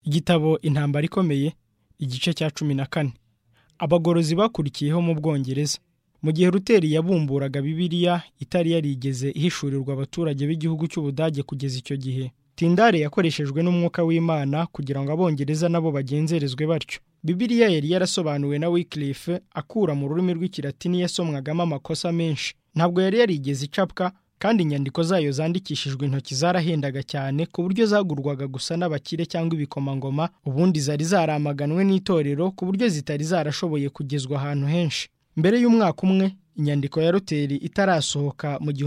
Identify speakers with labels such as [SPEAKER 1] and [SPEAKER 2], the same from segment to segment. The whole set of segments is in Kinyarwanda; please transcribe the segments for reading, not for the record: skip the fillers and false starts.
[SPEAKER 1] Igitabo Intambara Ikomeye, igice cya 14. Abagorozi bakurikiyeho mu Bwongereza. Mu gihe Luteri yabumburaga Bibiliya itari yarigeze ihishurirwa abaturage b'igihugu cy'Ubudage kugeza icyo gihe, Tyndale yakoreshejwe n'umwuka w'Imana kugira ngo Abongereza nabo bagenzerezwe batyo. Bibiliya yari yarasobanuwe na Wycliffe akura mu rurimi rw'Ikilatini yasomwagamo amakosa menshi. Ntabwo yari yarigeze icapwa, kandi inyandiko zayo zandikishijwe intoki zarahendaga cyane ku buryo zagurwaga gusa n'abakire cyangwa ibikomangoma, ubundi zari zaramaganwe n'itorero ku buryo zitari zarashoboye kugezwa ahantu henshi. Mbere y'umwaka umwe, inyandiko ya Luteri itarasohoka mu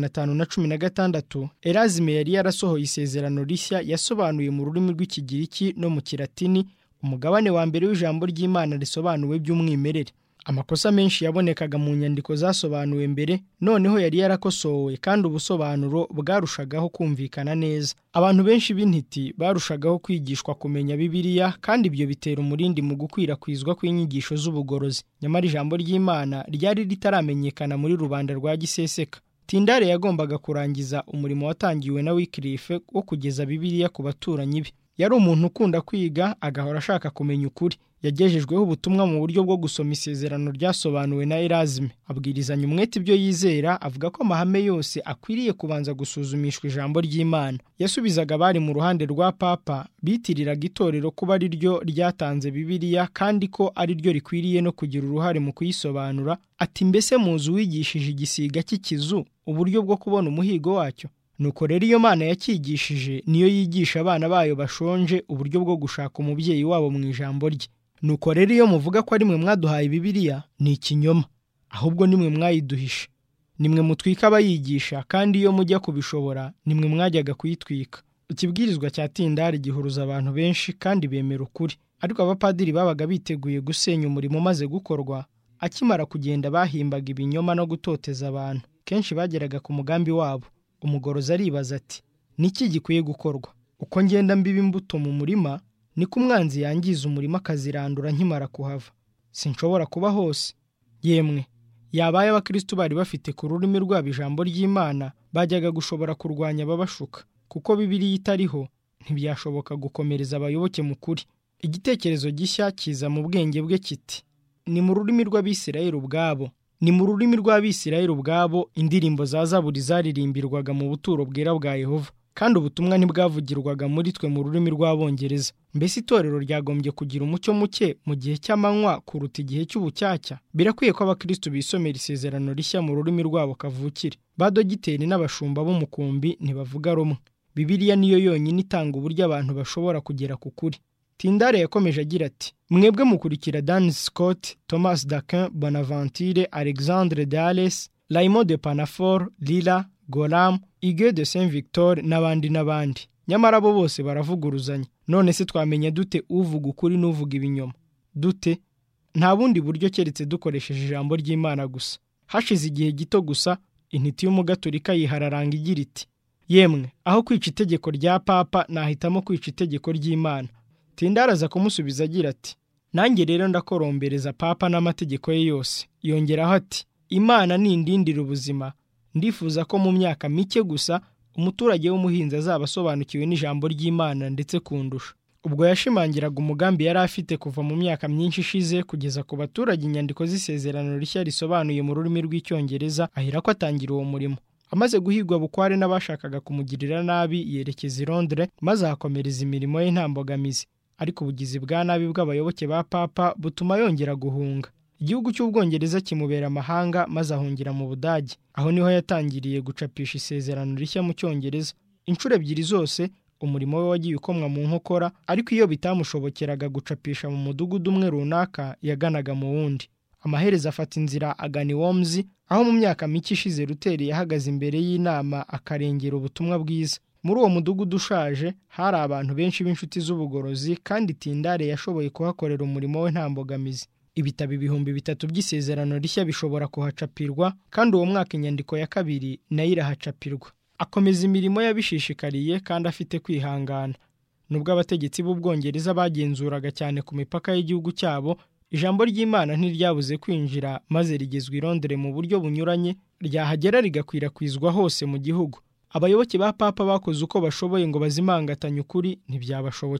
[SPEAKER 1] 1516, Erasme yari yarasohoye isezerano rishya yasobanuye mu rurimi rw'Ikigiriki no mu Kilatini, umugabane wa mbere w'ijambo ry'Imana risobanuwe by'umwimerere. Amakosa menshi yabonekaga mu nyandiko zasobanuwe mbere, noneho yari yarakosowe kandi ubusobanuro bwarushagaho kumvikana neza. Abantu benshi b'intiti barushagaho kwigishwa kumenya Bibiliya, kandi ibyo bitera umurindi mu gukwirakwizwa kw'inyigisho z'ubugorozi. Nyamara ijambo ry'Imana ryari ritaramenyekana muri rubanda rwa giseseka. Tyndale yagombaga kurangiza umurimo watangiwe na Wycliffe wo kugeza Bibiliya ku baturanyi be. Yari umuntu ukunda kwiga, agahora ashaka kumenya ukuri. Yagejejweho ubutumwa mu buryo bwo gusoma isezerano ryasobanuwe na Erasme. Abwirizanya umwete ibyo yizera, avuga ko amahame yose akwiriye kubanza gusuzumishwa ijambo ry'Imana. Yasubizaga abari mu ruhande rwa Papa bitiriraga itorero kuba ari ryo ryatanze Bibiliya kandi ko ari ryo rikwiriye no kugira uruhare mu kuyisobanura. Ati, mbese muzi uwigishije igisiga cy'ikizu uburyo bwo kubona umuhigo wacyo? Nuko rero iyo Mana yacyigishije niyo yigisha abana bayo bashonje uburyo bwo gushaka umubyeyi wabo mu ijambo rye. Nuko rero iyo muvuga ko ari mwe mwaduhaye Bibiliya, ni ikinyoma, ahubwo ni mwe mwayiduhishe. Ni mwe mutwika abayigisha, kandi iyo mujya kubishobora ni mwe mwajyaga kuyitwika. Ikibwirizwa cya Tyndale gihuruza abantu benshi kandi bemera ukuri. Ariko abapadiri babaga biteguye gusenya umurimo umaze gukorwa. Akimara kugenda bahimbaga ibinyoma no gutoteza abantu. Kenshi bageraga ku mugambi wabo. Umugorozi aribaza ati, niki gikwiye gukorwa? Uko ngenda mbiba imbuto mu murima, niko umwanzi yangiza umurima akazirandura nkimara kuhava. Sinshobora kuba hose. Yemwe, yabaye abakristo bari bafite ku rurimi rwabo ijambo ry'Imana, bajyaga gushobora kurwanya ababashuka, kuko Bibiliya itariho ntibyashoboka gukomereza abayoboke mu kuri. Igitekerezo gishya kiza mu bwenge bwe kiti, ni mu rurimi rw'Abisirayeli ubwabo. Ni mu rurimi rw'Abisirayeli ubwabo indirimbo za Zaburi zaririmbirwaga mu buturo bwera bwa Yehova, kandi ubutumwa ntibwavugirwaga muri twe mu rurimi rw'Abongereza. Mbese itorero ryagombye kugira umucyo muke mu gihe cy'amanywa kuruta igihe cy'ubucyacya? Birakwiye ko abakristo bisomera isezerano rishya mu rurimi rwabo kavukire. Ba dogiteri n'abashumba b'umukumbi ntibavuga rumwe. Bibiliya niyo yonyine itanga uburyo abantu bashobora kugera ku kuri. Tyndale yakomeje agira ati, mwebwe mukurikira Dan Scott, Thomas d'Aquin, Bonaventure, Alexandre d'Ales, Raymond de Panafort, Lila, Golam, Hugues de Saint-Victor n'abandi. Nyamara bo bose baravuguruzanya. None se twamenya dute uvuga ukuri n'uvuga ibinyoma? Dute? Nta bundi buryo keretse dukoresheje ijambo ry'Imana gusa. Hashize igihe gito gusa, intiti y'umugatolika yihararanga igira iti, yemwe, aho kwica itegeko rya Papa nahitamo kwica itegeko ry'Imana. Tyndale aza kumusubiza agira ati, nanjye rero ndakorombereza Papa n'amategeko ye yose. Yongeraho ati, Imana nindindira ubuzima, ndifuza ko mu myaka mike gusa umuturage w'umuhinzi azaba asobanukiwe n'ijambo ry'Imana ndetse kundusha. Ubwo yashimangiraga umugambi yari afite kuva mu myaka myinshi ishize kugeza ku baturage inyandiko z'isezerano rishya risobanuye mu rurimi rw'Icyongereza, ahera ko atangira uwo murimo. Amaze guhigwa bukware n'abashakaga kumugirira nabi, yerekeza i Londres maze ahakomereza imirimo ye nta mbogamizi. Ariko ubugizi bwa nabi bw'abayoboke ba Papa butuma yongera guhunga. Igihugu cy'Ubwongereza kimubera amahanga maze ahungira mu Budage. Aho niho yatangiriye gucapisha isezerano rishya mu Cyongereza. Inshuro ebyiri zose umurimo we wagiye ukomwa mu nkokora, ariko iyo bitamushobokeraga gucapisha mu mudugudu umwe runaka, yaganaga mu wundi. Amaherezo afata inzira agana i Worms, aho mu myaka mike ishize Luteri yahagaze imbere y'inama akarengera ubutumwa bwiza. Muri uwo mudugudu ushaje hari abantu benshi b'inshuti z'ubugorozi, kandi Tyndale yashoboye kuhakorera umurimo we nta mbogamizi. Ibitabo 3,000 by'isezerano rishya bishobora kuhacapirwa, kandi uwo mwaka inyandiko ya kabiri nayo irahacapirwa. Akomeza imirimo yabishishikariye kandi afite kwihangana. Nubwo abategetsi b'Ubwongereza bagenzuraga cyane ku mipaka y'igihugu cyabo, ijambo ry'Imana ntiryabuze kwinjira maze rigezwa i Londres mu buryo bunyuranye, ryahagera rigakwirakwizwa hose mu gihugu. Abayoboke ba Papa bakoze uko bashoboye ngo bazimangatanye ukuri, ntibyabashobokera.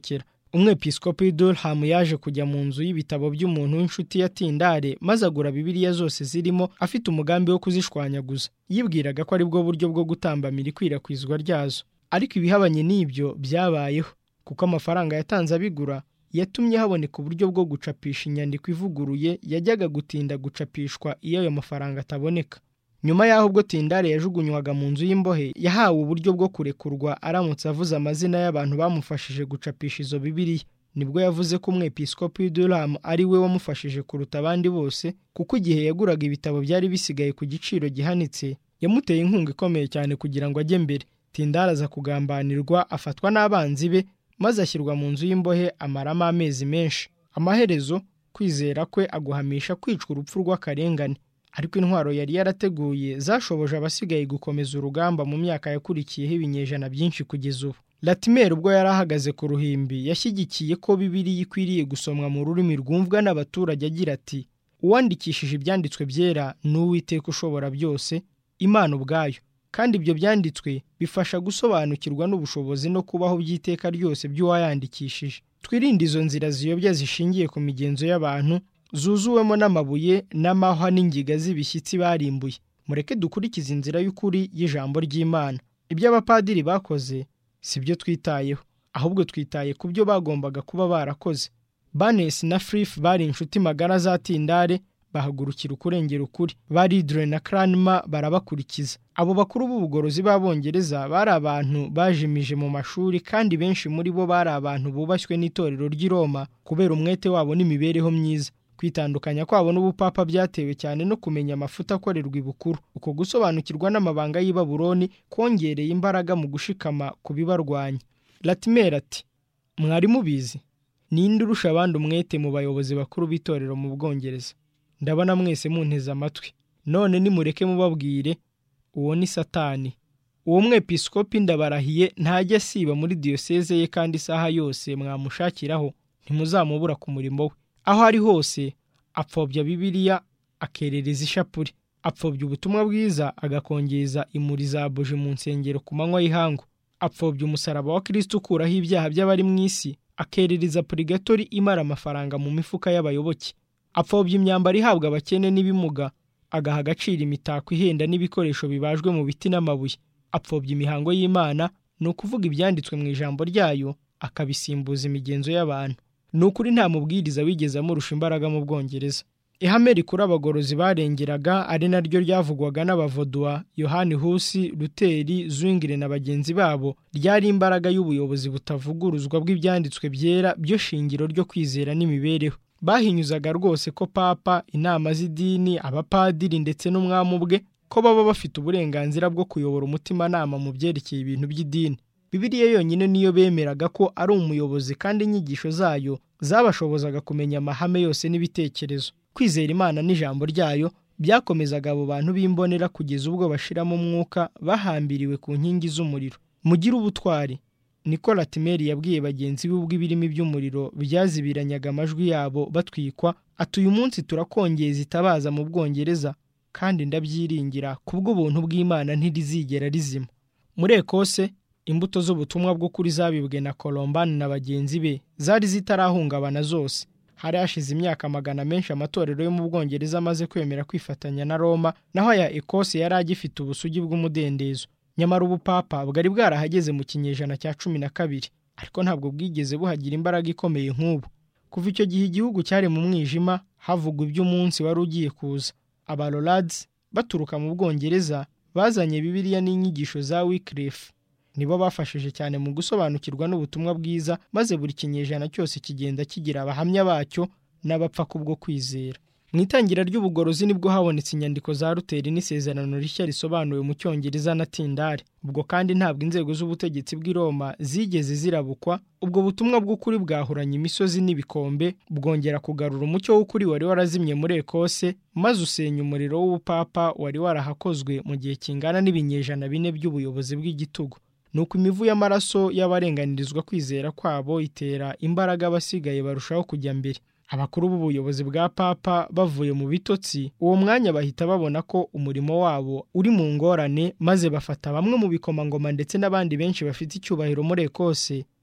[SPEAKER 1] umwepiskopi Durham yaje kujya mu nzu y'ibitabo by'umuntu w'inshuti ya Tindale maze agura Bibiliya zose zirimo afite umugambi wo kuzishwanyaguza. Yibwiraga ko ari bwo buryo bwo gutambamira ikwirakwizwa ryazo, ariko ibihabanye n'ibyo byabayeho kuko amafaranga yatanze abigura yatumye haboneka uburyo bwo gucapisha inyandiko ivuguruye yajyaga gutinda gucapishwa iyo ayo mafaranga ataboneka. Nyuma y'aho ubwo Tindale yajugunywaga mu nzu y'imbohe, yahawe uburyo bwo kurekurwa aramutse avuze amazina y'abantu bamufashije gucapisha izo Bibiliya. Nibwo yavuze ko umwepiskopi Durham ari we wamufashije kuruta abandi bose, kuko igihe yaguraga ibitabo byari bisigaye ku giciro gihanitse yamuteye inkunga ikomeye cyane kugira ngo ajye mbere. Tindale aza kugambanirwa, afatwa n'abanzi be maze ashyirwa mu nzu y'imbohe amaramo amezi menshi. Amaherezo kwizera kwe aguhamisha kwicwa urupfu rw'akarengane, ariko intwaro yari yarateguye zashoboje abasigaye gukomeza urugamba mu myaka yakurikiyeho ibinyejana byinshi kugeza ubu. Latimer ubwo yari ahagaze ku ruhimbi yashyigikiye ko Bibiliya ikwiriye gusomwa mu rurimi rwumvwa n'abaturage agira ati, uwandikishije ibyanditswe byera ni Uwiteka ushobora byose, Imana ubwayo, kandi ibyo byanditswe bifasha gusobanukirwa n'ubushobozi no kubaho by'iteka ryose by'uwayandikishije. Twirinde izo nzira ziyobya zishingiye ku migenzo y'abantu, zuzuwemo n'amabuye n'amahwa n'ingiga z'ibishyitsi barimbuye. Mureke dukurikize inzira y'ukuri y'ijambo ry'Imana. Ibyo abapadiri bakoze si byo twitayeho, ahubwo twitaye ku byo bagombaga kuba barakoze. Barnes na Friff bari inshuti magara za Tindale, bahagurukira ukurengera ukuri. Baridre na Cranmer barabakurikiza. Abo bakuru b'ubugorozi b'Abongereza bari abantu bajimije mu mashuri, kandi benshi muri bo bari abantu bubashywe n'itorero ry'i Roma kubera umwete wabo n'imibereho myiza. Kwitandukanya kwabo n'ubupapa byatewe cyane no kumenya amafuta akorerwa ibukuru. Uko gusobanukirwa n'amabanga y'i Babuloni kongereye imbaraga mu gushikama ku bibarwanya. Latimer ati, mwari mubizi, ninde urusha abandi umwete mu bayobozi bakuru b'itorero mu Bwongereza? Ndabona mwese munteze amatwi, none nimureke mubabwire, uwo ni Satani. Uwo mwepiskopi ndabarahiye ntajya asiba muri diyoseze ye, kandi isaha yose mwamushakiraho ntimuzamubura ku murimo we. Aho ari hose apfobya Bibiliya, akerereza ishapuri, apfobya ubutumwa bwiza, agakongeza imuri za buji mu nsengero ku manywa y'ihangu, apfobya umusaraba wa Kristo ukuraho ibyaha by'abari mu isi, akerereza purigatori imara amafaranga mu mifuka y'abayoboke, apfobya imyambaro ihabwa abakene n'ibimuga, agaha agaciro imitako ihenda n'ibikoresho bibajwe mu biti n'amabuye, apfobya imihango y'Imana, ni ukuvuga ibyanditswe mu ijambo ryayo, akabisimbuza imigenzo y'abantu. Ni ukuri nta mubwiriza wigeze amurusha imbaraga mu Bwongereza. Ihame rikuru abagorozi barengeraga, ari naryo ryavugwaga n'Abavoduwa Yohani Husi, Luteri, Zwingli na bagenzi babo, ryari imbaraga y'ubuyobozi butavuguruzwa bw'ibyanditswe byera byo shingiro ryo kwizera n'imibereho. Bahinyuzaga rwose ko papa, inama z'idini, abapadiri ndetse n'umwami ubwe ko baba bafite uburenganzira bwo kuyobora umutimanama mu byerekeye ibintu by'idini. Bibiliya yonyine niyo bemeraga ko ari umuyobozi, kandi inyigisho zayo zabashobozaga kumenya amahame yose n'ibitekerezo. Kwizera Imana n'ijambo ryayo byakomezaga abo bantu b'imbonera kugeza ubwo bashiramo umwuka, bahambiriwe ku nkingi z'umuriro. Mugire ubutwari, niko Latimer yabwiye bagenzi be ubwo ibirimi by'umuriro byazibiranyaga amajwi yabo batwikwa. Ati, uyu munsi turakongeza itabaza mu Bwongereza, kandi ndabyiringira kubw'ubuntu bw'Imana ntirizigera rizima. Muri Ekose, imbuto z'ubutumwa bwo kuri zabibwe na Columban na bagenzi be zari zitarahungabana zose. Hari hashize imyaka magana menshi amatorero yo mu Bwongereza amaze kwemera kwifatanya na Roma, naho aya Ekose yari agifite ubusugi bw'umudendezo. Nyamara ubupapa bwari bwarahageze mu kinyejana cya 12, ariko ntabwo bwigeze buhagira imbaraga ikomeye nk'ubu. Kuva icyo gihe igihugu cyari mu mwijima, havugwa iby'umunsi wari ugiye kuza. Abalolads baturuka mu Bwongereza bazanye Bibiliya n'inyigisho za Wycliffe. Nibo bafashije cyane mu gusobanukirwa n'ubutumwa bwiza, maze buri kinyejana cyose kigenda kigira abahamya bacyo n'abapfa kubwo kwizera. Mu itangira ry'ubugorozi nibwo habonetse inyandiko za Luteri n'isezerano rishya risobanuwe mu Cyongereza na Tindale. Ubwo kandi ntabwo inzego z'ubutegetsi bw'i Roma zigeze zirabukwa. Ubwo butumwa bw'ukuri bwahuranye imisozi n'ibikombe, bwongera kugarura umucyo w'ukuri wari warazimye muri Ekose, maze usenya umuriro w'ubupapa wari warahakozwe mu gihe kingana n'ibinyejana 4 by'ubuyobozi bw'igitugu. Nuko imivu y'amaraso y'abarenganirizwa kwizera kwabo itera imbaraga abasigaye barushaho kujya mbere. Abakuru b'ubuyobozi bwa papa bavuye mu bitotsi, uwo mwanya bahita babona ko umurimo wabo uri mu ngorane, maze bafata bamwe mu bikomangoma ndetse n'abandi benshi bafite icyubahiro muri Ekose,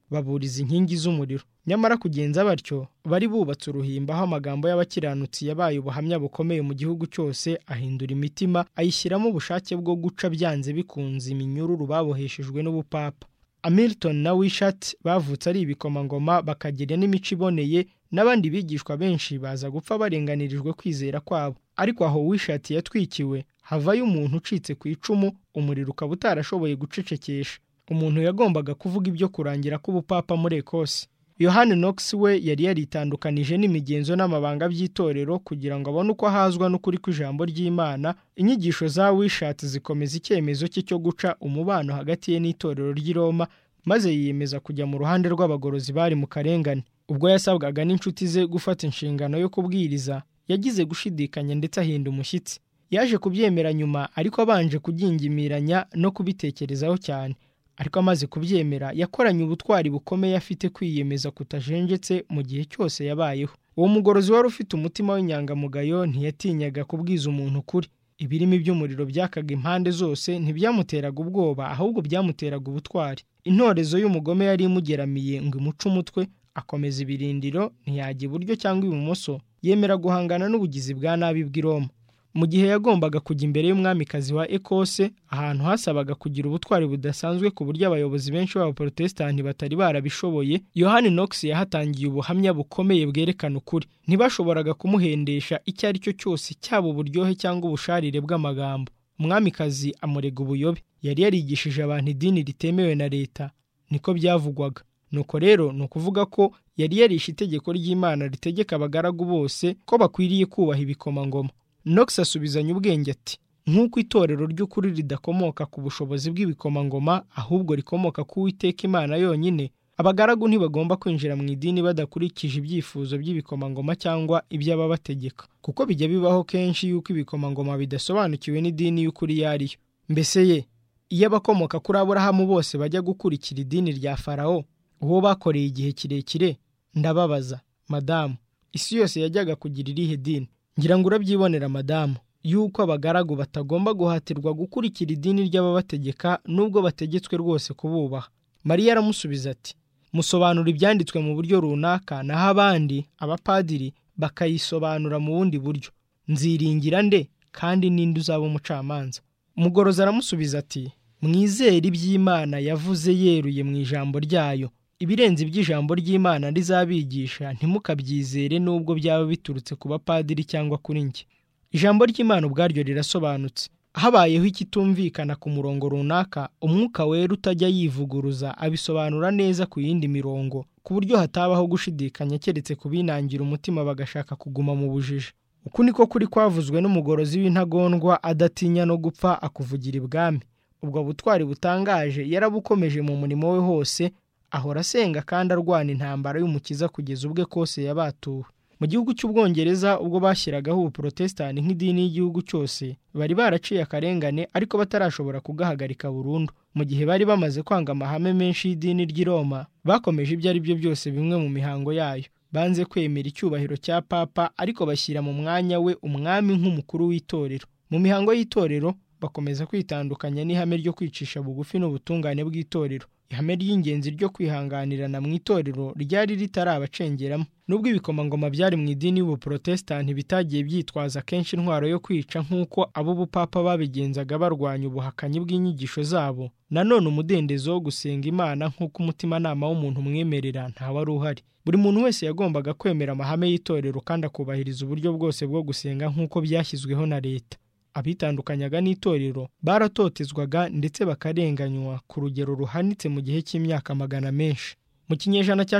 [SPEAKER 1] baburiza inkingi z'umuriro. Nyamara kugenza batyo bari bubatse uruhimba aho amagambo y'abakiranutsi yabaye ubuhamya bukomeye mu gihugu cyose, ahindura imitima, ayishyiramo ubushake bwo guca byanze bikunze iminyururu baboheshejwe n'ubupapa. Hamilton na Wishart bavutse ari ibikomangoma bakagira n'imico iboneye, n'abandi bigishwa benshi baza gupfa barenganirijwe kwizera kwabo. Ariko aho Wishart yatwikiwe havayo umuntu ucitse ku icumu, umuriro ukaba utarashoboye gucecekesha. Umuntu yagombaga kuvuga ibyo kurangira k'ubupapa muri Ekose. Yohani Knox we yari yaritandukanije n'imigenzo n'amabanga by'itorero kugira ngo abone uko ahazwa n'ukuri kw'ijambo ry'Imana. Inyigisho za Wishart zikomeza icyemezo cye cyo guca umubano hagati ye n'itorero ry'i Roma, maze yiyemeza kujya mu ruhande rw'abagorozi bari mu karengane. Ubwo yasabwaga n'inshuti ze gufata inshingano yo kubwiriza, yagize gushidikanya ndetse ahinda umushyitsi. Yaje kubyemera nyuma, ariko abanje kugingimiranya no kubitekerezaho cyane. Ariko amaze kubyemera, yakoranye ubutwari bukomeye afite kwiyemeza kutajenjetse mu gihe cyose yabayeho. Uwo mugorozi wari ufite umutima w'inyangamugayo ntiyatinyaga kubwiza umuntu ukuri. Ibirimi by'umuriro byakaga impande zose ntibyamuteraga ubwoba, ahubwo byamuteraga ubutwari. Intorezo y'umugome yari imugeramiye ngo imuce umutwe, akomeza ibirindiro, ntiyajya iburyo cyangwa ibumoso, yemera guhangana n'ubugizi bwa nabi bw'i Roma. Mu gihe yagombaga kujya imbere y'umwamikazi wa Ekose, ahantu hasabaga kugira ubutwari budasanzwe ku buryo abayobozi benshi b'abaprotestanti batari barabishoboye, Yohani Knox yahatangiye ubuhamya bukomeye bwerekana ukuri. Ntibashoboraga kumuhendesha icyo ari cyo cyose, cyaba uburyohe cyangwa ubusharire bw'amagambo. Umwamikazi amurega ubuyobe. Yari yarigishije abantu idini ritemewe na leta, niko byavugwaga. Nuko rero ni ukuvuga ko yari yarishe itegeko ry'Imana ritegeka abagaragu bose ko bakwiriye kubaha ibikomangoma. Knox asubizanya ubwenge ati, nk'uko itorero ry'ukuri ridakomoka ku bushobozi bw'ibikomangoma, ahubwo rikomoka ku Uwiteka Imana yonyine, abagaragu ntibagomba kwinjira mu idini badakurikije ibyifuzo by'ibikomangoma cyangwa iby'ababategeka, kuko bijya bibaho kenshi yuko ibikomangoma bidasobanukiwe n'idini y'ukuri iyo ari yo. Mbese iyo abakomoka kuri Aburahamu bose bajya gukurikira idini rya Farawo, uwo bakoreye igihe kirekire, ndababaza madamu, isi yose yajyaga kugira irihe dini? Ngira ngo urabyibonera madamu, yuko abagaragu batagomba guhatirwa gukurikira idini ry'ababategeka nubwo bategetswe rwose kububaha. Mariya aramusubiza ati, musobanura ibyanditswe mu buryo runaka, naho abandi abapadiri bakayisobanura mu bundi buryo. Nziringira nde kandi ninde uzaba umucamanza? Umugorozi aramusubiza ati, mwizere iby'Imana yavuze yeruye mu ijambo ryayo. Ibirenze iby'ijambo ry'Imana rizabigisha ntimukabyizere nubwo byaba biturutse ku bapadiri cyangwa kuri njye. Ijambo ry'Imana ubwaryo rirasobanutse. Habayeho ikitumvikana ku murongo runaka, Umwuka Wera utajya yivuguruza abisobanura neza ku yindi mirongo, ku buryo hatabaho gushidikanya keretse kubinangira umutima bagashaka kuguma mu bujiji. Uku niko kuri kwavuzwe n'umugorozi w'intagondwa adatinya no gupfa akuvugira ibwami. Ubwo butwari butangaje yarabukomeje mu murimo we hose, ahora asenga kandi arwana intambara y'umukiza kugeza ubwe kose yabatuwe. Mu gihugu cy'Ubwongereza ubwo bashyiragaho ubuprotestani nk'idini y'igihugu cyose, bari baraciye akarengane ariko batarashobora kugahagarika burundu. Mu gihe bari bamaze kwanga amahame menshi y'idini ry'i Roma, bakomeje ibyo ari byo byose bimwe mu mihango yayo. Banze kwemera icyubahiro cya papa, ariko bashyira mu mwanya we umwami nk'umukuru w'itorero. Mu mihango y'itorero bakomeza kwitandukanya n'ihame ryo kwicisha bugufi n'ubutungane bw'itorero. Ihame ry'ingenzi ryo kwihanganirana mu itorero ryari ritarabacengeramo. Nubwo ibikomangoma byari mu idini y'ubuprotestani bitagiye byitwaza kenshi intwaro yo kwica nk'uko ab'ubupapa babigenzaga barwanya ubuhakanyi bw'inyigisho zabo, nanone umudendezo wo gusenga Imana nk'uko umutimanama w'umuntu umwemerera ntawe ari uhari. Buri muntu wese yagombaga kwemera amahame y'itorero kandi akubahiriza uburyo bwose bwo gusenga nk'uko byashyizweho na leta. Abitandukanyaga n'itorero baratotezwaga ndetse bakarenganywa ku rugero ruhanitse mu gihe cy'imyaka magana menshi. Mu kinyejana cya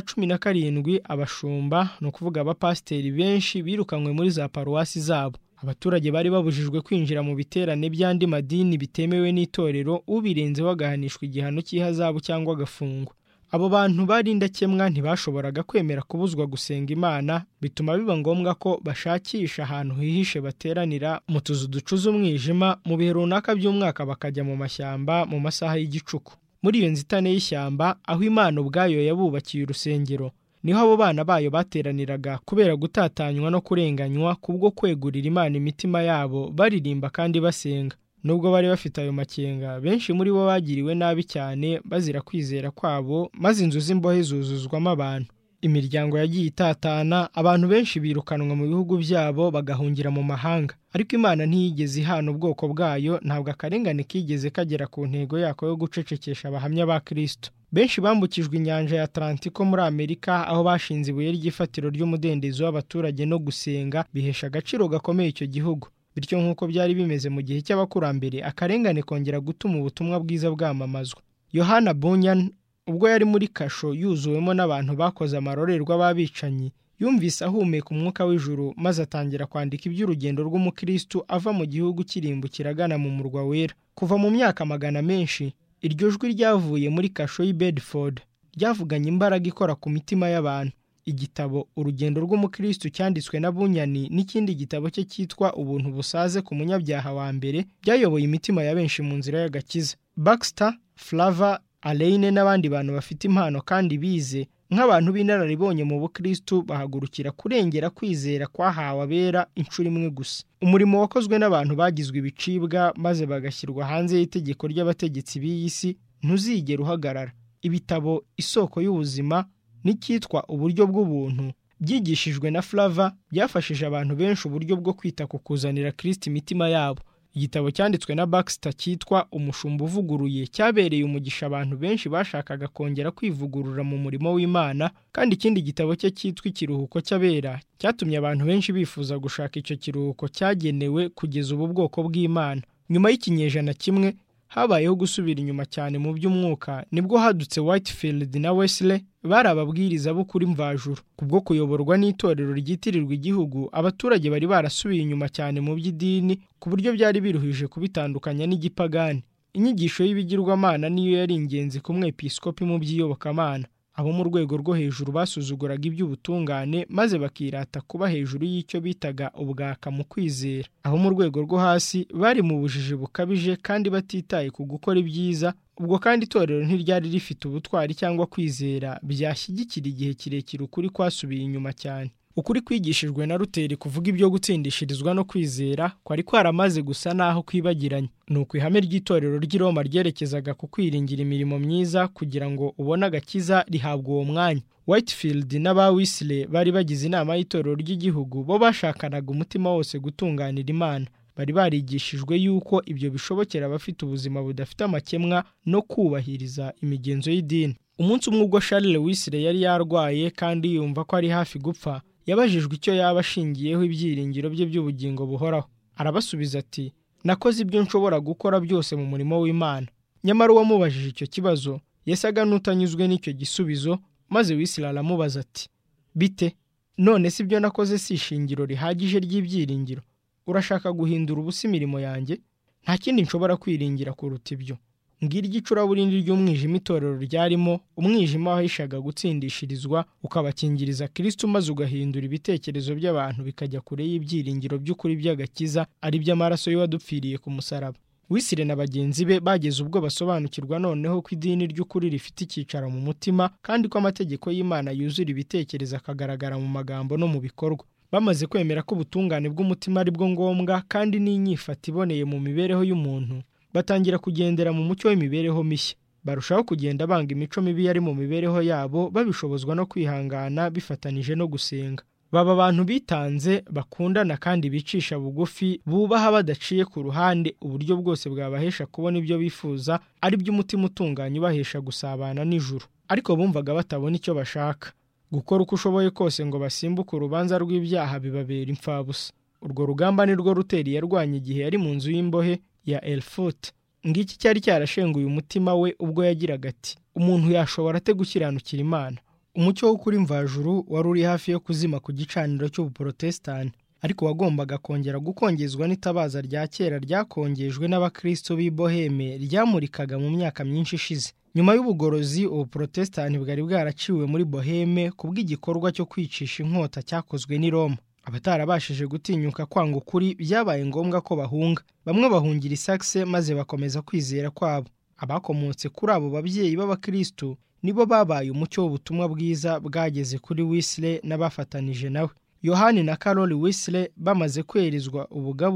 [SPEAKER 1] 17 abashumba, no kuvuga abapasiteri benshi, birukanywe muri za paruwasi zabo. Abaturage bari babujijwe kwinjira mu biterane by'andi madini bitemewe n'itorero, ubirenzeho agahanishwa igihano cy'ihazabu cyangwa agafungwa. Abo bantu bari indakemwa ntibashoboraga kwemera kubuzwa gusenga Imana, bituma biba ngombwa ko bashakisha ahantu hihishe bateranira mu tuzu ducuza umwijima mu bihe runaka by'umwaka, bakajya mu mashyamba mu masaha y'igicuku. Muri iyo nzitane y'ishyamba, aho Imana ubwayo yabubakiye urusengero, niho abo bana bayo bateraniraga kubera gutatanywa no kurenganywa kubwo kwegurira Imana imitima yabo, baririmba kandi basenga. Nubwo bari bafite ayo makenga, benshi muri bo bagiriwe nabi cyane bazira kwizera kwabo, maze inzu z'imbohe zuzuzwamo abantu. Imiryango yagiye itatana, abantu benshi birukanwa mu bihugu byabo bagahungira mu mahanga. Ariko Imana ntiyigeze ihana ubwoko bwayo, ntabwo akarengane kigeze kagera ku ntego yako yo gucecekesha abahamya ba Kristo. Benshi bambukijwe inyanja ya Atlantiko muri Amerika, aho bashinze ibuye ry'ifatiro ry'umudendezo w'abaturage no gusenga bihesha agaciro gakomeye icyo gihugu. Bityo nk'uko byari bimeze mu gihe cy'abakurambere, akarengane kongera gutuma ubutumwa bwiza bwamamazwa. Yohana Bunyan ubwo yari muri kasho yuzuwemo n'abantu bakoze amarorerwa b'abicanyi, yumvise ahumeka umwuka w'ijuru, maze atangira kwandika iby'urugendo rw'umukristo ava mu gihugu kirimbukira agana mu murwa wera. Kuva mu myaka magana menshi, iryo jwi ryavuye muri kasho y'i Bedford ryavuganye imbaraga ikora ku mitima y'abantu. Igitabo Urugendo rw'umukristo cyanditswe na Bunyani n'ikindi gitabo cye cyitwa Ubuntu busaze ku munyabyaha wa mbere byayoboye imitima ya benshi mu nzira y'agakiza. Baxter, Flaver, Alaine n'abandi bantu bafite impano kandi bize nk'abantu b'inararibonye mu bukristo bahagurukira kurengera kwizera kwahawe abera inshuro imwe gusa. Umurimo wakozwe n'abantu bagizwe ibicibwa maze bagashyirwa hanze y'itegeko ry'abategetsi b'iyi si ntuzigera uhagarara. Ibitabo Isoko y'ubuzima n'icyitwa Uburyo bw'ubuntu byigishijwe na Flaver byafashije abantu benshi uburyo bwo kwita ku kuzanira Kristo imitima yabo. Igitabo cyanditswe na Baxter cyitwa Umushumba uvuguruye cyabereye umugisha abantu benshi bashakaga kongera kwivugurura mu murimo w'Imana, kandi ikindi gitabo cye cyitwa Ikiruhuko cy'abera cyatumye abantu benshi bifuza gushaka icyo kiruhuko cyagenewe kugeza ubu bwoko bw'Imana. Nyuma y'ikinyejana kimwe habayeho gusubira inyuma cyane mu by'umwuka, nibwo hadutse Whitefield na Wesley bari ababwiriza b'ukuri mvajuru. Kubwo kuyoborwa n'itorero ryitirirwa igihugu, abaturage bari barasubiye inyuma cyane mu by'idini ku buryo byari biruhije kubitandukanya n'igipagani. Inyigisho y'ibigirwamana niyo yari ingenzi ku mwepiskopi mu by'iyobokamana. Abo mu rwego rwo hejuru basuzuguraga iby'ubutungane maze bakirata kuba hejuru y'icyo bitaga ubwaka mu kwizera. Abo mu rwego rwo hasi bari mu bujiji bukabije kandi batitaye ku gukora ibyiza. Ubwo kandi itorero ntiryari rifite ubutwari cyangwa kwizera byashyigikira igihe kirekire ukuri kwasubiye inyuma cyane. Ukuri kwigishijwe na Luteri kuvuga ibyo gutsindishirizwa no kwizera kwari kwaramaze gusa naho kwibagiranye. Nuko ihame ry'itorero ry'i Roma ryerekezaga ku kwiringira imirimo myiza kugira ngo ubone agakiza rihabwa uwo mwanya. Whitefield n'aba Wesley bari bagize inama y'itorero ry'igihugu, bo bashakanaga umutima wose gutunganira Imana. Bari barigishijwe yuko ibyo bishobokera abafite ubuzima budafite amakemwa no kubahiriza imigenzo y'idini. Umunsi umwe ubwo Charles Wesley yari yarwaye kandi yumva ko ari hafi gupfa, yabajijwe icyo yaba ashingiyeho ibyiringiro bye by'ubugingo buhoraho. Arabasubiza ati, nakoze ibyo nshobora gukora byose mu murimo w'Imana. Nyamara uwamubajije icyo kibazo yasaga n'utanyuzwe n'icyo gisubizo, maze Wesley aramubaza ati, bite? None si ibyo nakoze si ishingiro rihagije ry'ibyiringiro? Urashaka guhindura ubusa imirimo yanjye? Nta kindi nshobora kwiringira kuruta ibyo. Ngiri igicuraburindi ry'umwijima itorero ryarimo, umwijima wahishaga gutsindishirizwa ukabakingiriza Kristo, maze ugahindura ibitekerezo by'abantu bikajya kure y'ibyiringiro by'ukuri by'agakiza ari by'amaraso y'uwadupfiriye ku musaraba. Wesley na bagenzi be bageze ubwo basobanukirwa noneho ko idini ry'ukuri rifite icyicaro mu mutima, kandi ko amategeko y'Imana yuzura ibitekerezo akagaragara mu magambo no mu bikorwa. Bamaze kwemera ko ubutungane bw'umutima ari bwo ngombwa kandi n'inyifato iboneye mu mibereho y'umuntu, batangira kugendera mu mucyo w'imibereho mishya. Barushaho kugenda banga imico mibi yari mu mibereho yabo, babishobozwa no kwihangana bifatanije no gusenga. Baba abantu bitanze, bakundana kandi bicisha bugufi, bubaha badaciye ku ruhande uburyo bwose bwabahesha kubona ibyo bifuza, ari by'umutima utunganye ubahesha gusabana n'ijuru. Ariko bumvaga batabona icyo bashaka. Gukora uko ushoboye kose ngo basimbuke urubanza rw'ibyaha bibabera imfabusa. Urwo rugamba ni rwo Luteri yarwanye igihe yari mu nzu y'imbohe ya Erfurt. Ngiki cyari cyarashenguye umutima we ubwo yagiraga ati, umuntu yashobora ate gukiranukira Imana? Umucyo w'ukuri mvajuru wari uri hafi yo kuzima ku gicaniro cy'ubuprotestani, ariko wagombaga kongera gukongezwa n'itabaza rya kera ryakongejwe n'abakristo b'i Boheme ryamurikaga mu myaka myinshi ishize. Nyuma y'ubugorozi, ubuprotestani bwari bwaraciwe muri Boheme kubw'igikorwa cyo kwicisha inkota cyakozwe n'i Roma. Abatarabashije gutinyuka kwanga ukuri byabaye ngombwa ko bahunga. Bamwe bahungira i Saxe maze bakomeza kwizera kwabo. Abakomotse kuri abo babyeyi b'abakristo nibo babaye umucyo w'ubutumwa bwiza bwageze kuri Wesley n'abafatanije nawe. Yohani na Carol Wesley bamaze kwerezwa ubugabura,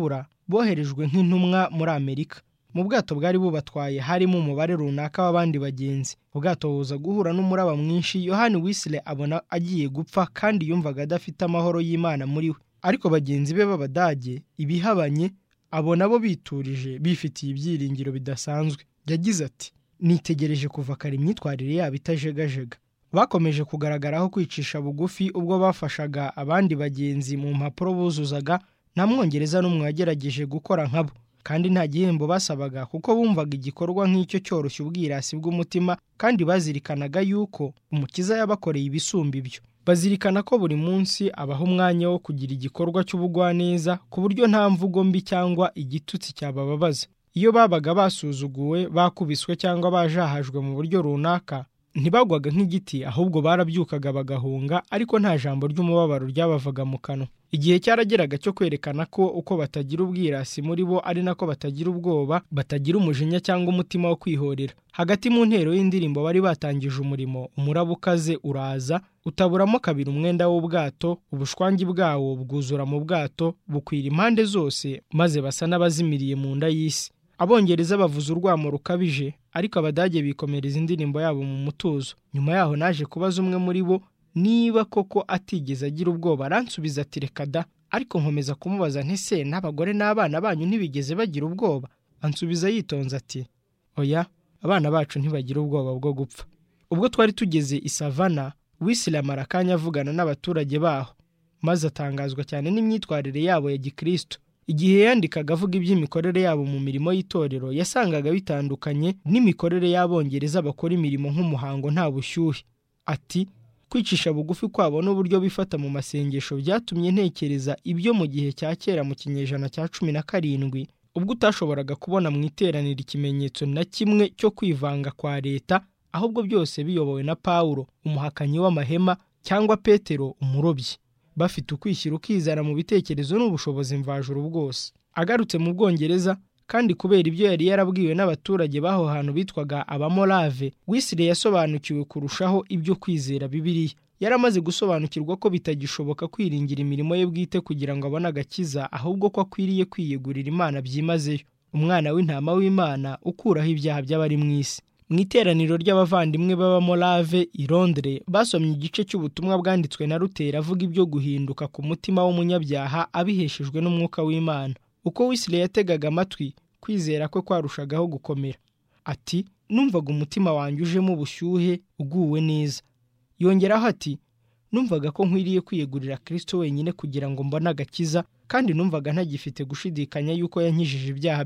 [SPEAKER 1] boherejwe nk'intumwa muri Amerika. Mu bwato bwari bubatwaye harimo umubare runaka w'abandi bagenzi. Ubwato buza guhura n'umuraba mwinshi. Yohani Wesley abona agiye gupfa kandi yumvaga adafite amahoro y'Imana muri we. Ariko bagenzi be b'Abadage ibihabanye abona bo biturije bifitiye ibyiringiro bidasanzwe. Yagize ati, nitegereje kuva kare imyitwarire yabo itajegajega. Bakomeje kugaragaraho kwicisha bugufi ubwo bafashaga abandi bagenzi mu mpapuro buzuzaga. Nta Mwongereza n'umwe wagerageje gukora nkabo, kandi nta gihembo basabaga kuko bumvaga igikorwa nk'icyo cyoroshya ubwirasi bw'umutima, kandi bazirikanaga yuko Umukiza yabakoreye ibisumba ibyo. Bazirikana ko buri munsi abaha umwanya wo kugira igikorwa cy'ubugwaneza ku buryo nta mvugo mbi cyangwa igitutsi cyabababaza. Iyo babaga basuzuguwe, bakubiswe cyangwa bajahajwe mu buryo runaka, ntibagwaga nk'igiti, ahubwo barabyukaga bagahunga, ariko nta jambo ry'umubabaro ryabavaga mu kanwa. Igihe cyarageraga cyo kwerekana ko uko batagira ubwirasi muri bo ari nako batagira ubwoba, batagira umujinya cyangwa umutima wo kwihorera. Hagati mu ntero y'indirimbo bari batangije umurimo, umuraba ukaze uraza, utaburamo kabiri umwenda w'ubwato, ubushwangi bwawo bwuzura mu bwato, bukwira impande zose, maze basa n'abazimiriye mu nda y'isi. Abongereza bavuza urwamo rukabije, ariko Abadage bikomereza indirimbo yabo mu mutuzo. Nyuma yaho naje kubaza umwe muri bo niba koko atigeze agira ubwoba. Aransubiza ati, reka da. Ariko nkomeza kumubaza nti se n'abagore n'abana banyu ntibigeze bagira ubwoba? Ansubiza yitonze ati, oya, abana bacu ntibagira ubwoba bwo gupfa. Ubwo twari tugeze i Savannah, Wesley amara akanya avugana n'abaturage baho, maze atangazwa cyane n'imyitwarire yabo ya gikristo. Igihe yandikaga avuga iby'imikorere yabo mu mirimo y'itorero, yasangaga bitandukanye n'imikorere y'Abongereza bakora imirimo nk'umuhango nta bushyuhe. Ati, kwicisha bugufi kwabo n'uburyo bifata mu masengesho byatumye ntekereza ibyo mu gihe cya kera mu kinyejana cya 17, ubwo utashoboraga kubona mu iteraniro ikimenyetso na kimwe cyo kwivanga kwa leta, ahubwo byose biyobowe na Pawulo, umuhakanyi w'amahema, cyangwa Petero, umurobyi, bafite ukwishyira ukizana mu bitekerezo n'ubushobozi mvajuru bwose. Agarutse mu Bwongereza, kandi kubera ibyo yari yarabwiwe n'abaturage baho hantu bitwaga Abamorave, Wesley yasobanukiwe kurushaho ibyo kwizera Bibiliya. Yaramaze gusobanukirwa ko bitagishoboka kwiringira imirimo ye bwite kugira ngo abone agakiza, ahubwo ko akwiriye kwiyegurira Imana byimazeyo, umwana w'intama w'Imana ukuraho ibyaha by'abari mu isi. Mu iteraniro ry'abavandimwe b'Abamorave i Londres, basomye igice cy'ubutumwa bwanditswe na Luther avuga ibyo guhinduka ku mutima w'umunyabyaha abiheshejwe n'umwuka w'Imana. Uko Wesley yategaga amatwi, kwizera kwe kwarushagaho gukomera. Ati, numvaga umutima wanjye ujemo ubushyuhe, uguwe neza. Yongeraho ati, numvaga ko nkwiriye kwiyegurira Kristo wenyine kugira ngo mbone agakiza, kandi numvaga ntagifite gushidikanya yuko yankijije ibyaha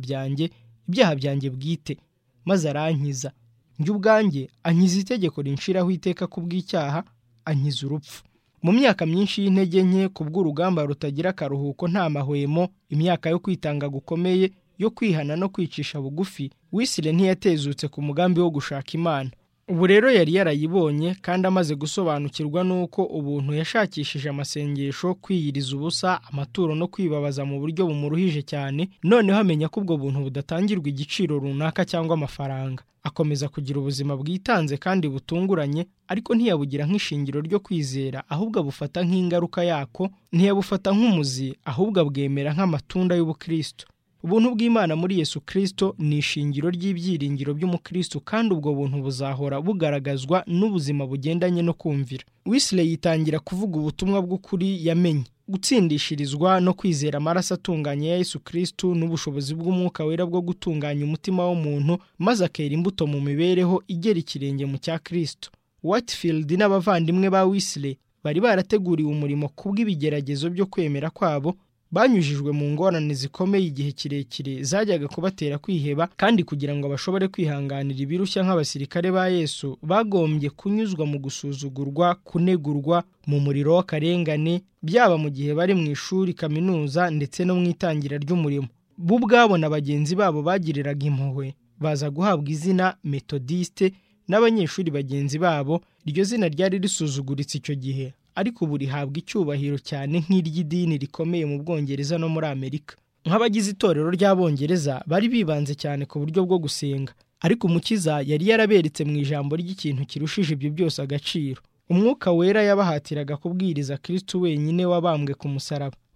[SPEAKER 1] byanjye bwite, maze arankiza. Njye ubwanjye ankiza itegeko rinshiraho iteka kubw'icyaha, ankiza urupfu. Mu myaka myinshi y'intege nke, kubw'urugamba rutagira akaruhuko nta mahwemo, imyaka yo kwitanga gukomeye, yo kwihana no kwicisha bugufi, Wesley ntiyatezutse ku mugambi wo gushaka Imana. Ubu rero yari yarayibonye, kandi amaze gusobanukirwa n'uko ubuntu yashakishije amasengesho, kwiyiriza ubusa, amaturo no kwibabaza mu buryo bumuruhije cyane, noneho amenya ko ubwo buntu budatangirwa igiciro runaka cyangwa amafaranga. Akomeza kugira ubuzima bwitanze kandi butunguranye, ariko ntiyabugira nk'ishingiro ryo kwizera, ahubwo abufata nk'ingaruka yako. Ntiyabufata nk'umuzi, ahubwo abwemera nk'amatunda y'ubukristo. Ubuntu bw'Imana muri Yesu Kristo ni ishingiro ry'ibyiringiro by'umukristo, kandi ubwo buntu buzahora bugaragazwa n'ubuzima bugendanye no kumvira. Wesley yitangira kuvuga ubutumwa bw'ukuri yamenye, gutsindishirizwa no kwizera amaraso atunganye ya Yesu Kristo n'ubushobozi bw'umwuka wera bwo gutunganya umutima w'umuntu, maze akera imbuto mu mibereho igera ikirenge mu cya Kristo. Whitefield n'abavandimwe ba Wesley bari barateguriwe umurimo kubw'ibigeragezo byo kwemera kwabo. Banyujijwe mu ngorane zikomeye igihe kirekire zajyaga kubatera kwiheba, kandi kugira ngo bashobore kwihanganira ibirushya nk'abasirikare ba Yesu, bagombye kunyuzwa mu gusuzugurwa, kunegurwa, mu muriro w'akarengane, byaba mu gihe bari mu ishuri, kaminuza, ndetse no mu itangira ry'umurimo. Bo ubwabo na bagenzi babo bagiriraga impuhwe, baza guhabwa izina Methodiste n'abanyeshuri bagenzi babo. Iryo zina ryari risuzuguritse icyo gihe, ariko ubu rihabwa icyubahiro cyane nk'iry'idini rikomeye mu Bwongereza no muri Amerika. Nk'abagize itorero ry'Abongereza bari bibanze cyane ku buryo bwo gusenga, ariko Umukiza yari yaraberetse mu ijambo ry'ikintu kirushije ibyo byose agaciro. Umwuka wera yabahatiraga kubwiriza Kristo wenyine wabambwe ku musaraba.